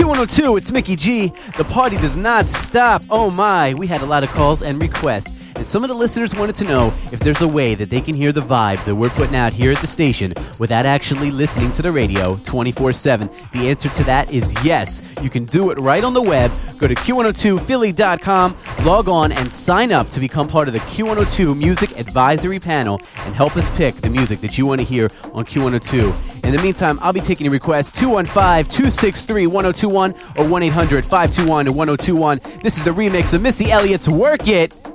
Q102, it's Mickey G. The party does not stop. Oh my, we had a lot of calls and requests. And some of the listeners wanted to know if there's a way that they can hear the vibes that we're putting out here at the station without actually listening to the radio 24/7. The answer to that is yes. You can do it right on the web. Go to Q102Philly.com, log on, and sign up to become part of the Q102 Music Advisory Panel and help us pick the music that you want to hear on Q102. In the meantime, I'll be taking your requests 215-263-1021 or 1-800-521-1021. This is the remix of Missy Elliott's Work It.